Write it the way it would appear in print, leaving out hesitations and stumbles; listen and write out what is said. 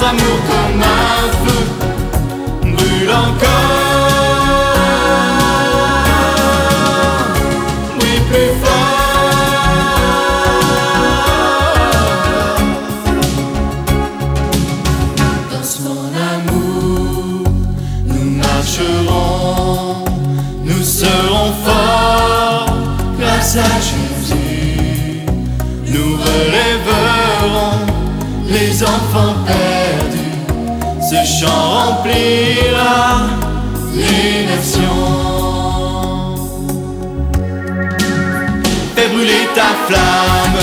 notre amour comme un feu brûle encore, brille plus fort. Dans son amour, nous marcherons, nous serons forts grâce à Jésus. Nous relèverons les enfants perdus. Ce chant remplira les nations. Fais brûler ta flamme